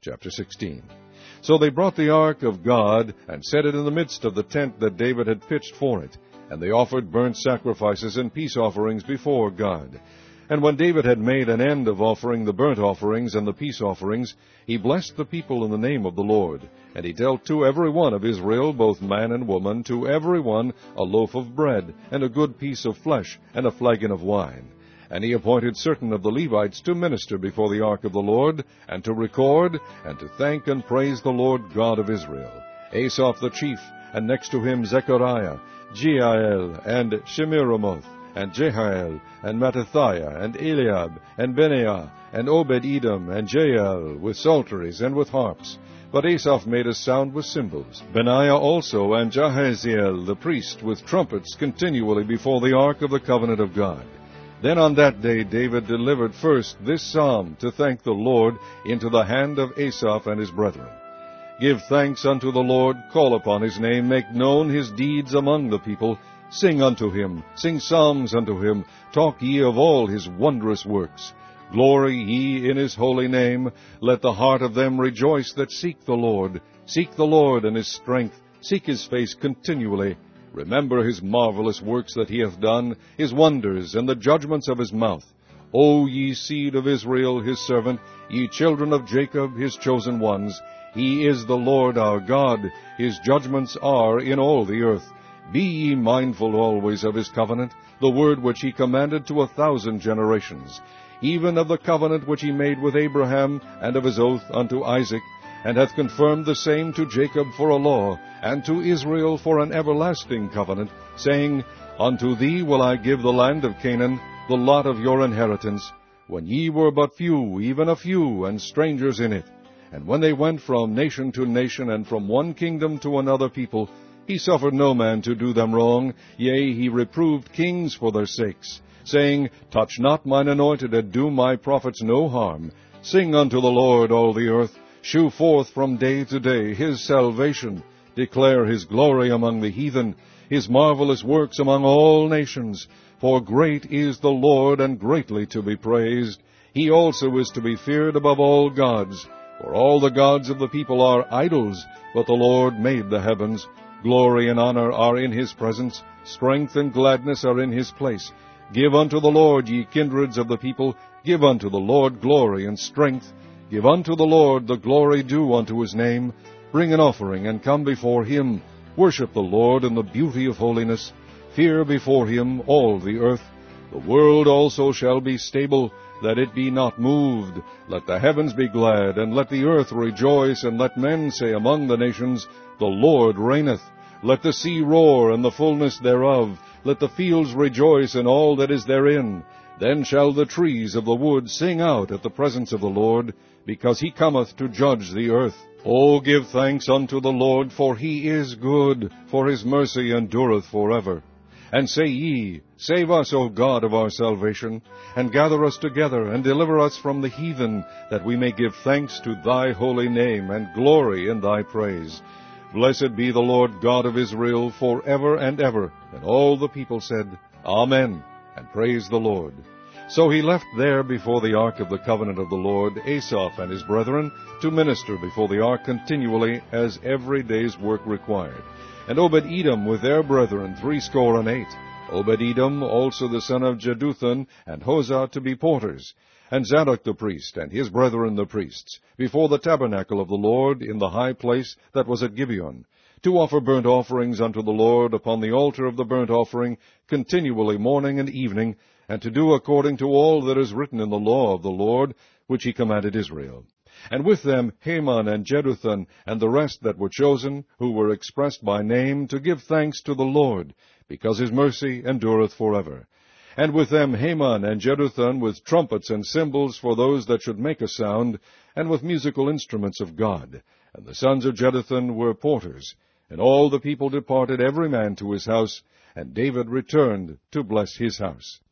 Chapter 16. So they brought the ark of God, and set it in the midst of the tent that David had pitched for it, and they offered burnt sacrifices and peace offerings before God. And when David had made an end of offering the burnt offerings and the peace offerings, he blessed the people in the name of the Lord. And he dealt to every one of Israel, both man and woman, to every one a loaf of bread, and a good piece of flesh, and a flagon of wine. And he appointed certain of the Levites to minister before the ark of the Lord, and to record, and to thank and praise the Lord God of Israel. Asaph the chief, and next to him Zechariah, Jeiel, and Shemiramoth, and Jehiel, and Mattithiah, and Eliab, and Benaiah, and Obed-Edom, and Jael, with psalteries and with harps. But Asaph made a sound with cymbals. Benaiah also, and Jahaziel the priest, with trumpets continually before the ark of the covenant of God. Then on that day David delivered first this psalm to thank the Lord into the hand of Asaph and his brethren. Give thanks unto the Lord, call upon his name, make known his deeds among the people. Sing unto him, sing psalms unto him, talk ye of all his wondrous works. Glory ye in his holy name. Let the heart of them rejoice that seek the Lord. Seek the Lord and his strength, seek his face continually. Remember his marvelous works that he hath done, his wonders, and the judgments of his mouth. O ye seed of Israel, his servant, ye children of Jacob, his chosen ones. He is the Lord our God, his judgments are in all the earth. Be ye mindful always of his covenant, the word which he commanded to 1,000 generations, even of the covenant which he made with Abraham, and of his oath unto Isaac, and hath confirmed the same to Jacob for a law, and to Israel for an everlasting covenant, saying, Unto thee will I give the land of Canaan, the lot of your inheritance, when ye were but few, even a few, and strangers in it. And when they went from nation to nation, and from one kingdom to another people, he suffered no man to do them wrong, yea, he reproved kings for their sakes, saying, Touch not mine anointed, and do my prophets no harm. Sing unto the Lord, all the earth. Shew forth from day to day his salvation. Declare his glory among the heathen, his marvelous works among all nations. For great is the Lord, and greatly to be praised. He also is to be feared above all gods. For all the gods of the people are idols, but the Lord made the heavens. Glory and honor are in his presence, strength and gladness are in his place. Give unto the Lord, ye kindreds of the people, give unto the Lord glory and strength. Give unto the Lord the glory due unto his name. Bring an offering, and come before him. Worship the Lord in the beauty of holiness. Fear before him all the earth. The world also shall be stable, that it be not moved. Let the heavens be glad, and let the earth rejoice, and let men say among the nations, The Lord reigneth. Let the sea roar, and the fullness thereof. Let the fields rejoice, and all that is therein. Then shall the trees of the wood sing out at the presence of the Lord, because he cometh to judge the earth. O give thanks unto the Lord, for he is good, for his mercy endureth forever. And say ye, Save us, O God of our salvation, and gather us together, and deliver us from the heathen, that we may give thanks to thy holy name, and glory in thy praise. Blessed be the Lord God of Israel forever and ever. And all the people said, Amen, and praise the Lord. So he left there before the ark of the covenant of the Lord Asaph and his brethren to minister before the ark continually, as every day's work required. And Obed-Edom with their brethren 68. Obed-Edom also the son of Jeduthun, and Hosah to be porters. And Zadok the priest, and his brethren the priests, before the tabernacle of the Lord in the high place that was at Gibeon, to offer burnt offerings unto the Lord upon the altar of the burnt offering, continually morning and evening, and to do according to all that is written in the law of the Lord, which he commanded Israel. And with them Heman and Jeduthun, and the rest that were chosen, who were expressed by name, to give thanks to the Lord, because his mercy endureth forever. And with them Heman and Jeduthun, with trumpets and cymbals for those that should make a sound, and with musical instruments of God. And the sons of Jeduthun were porters. And all the people departed every man to his house, and David returned to bless his house.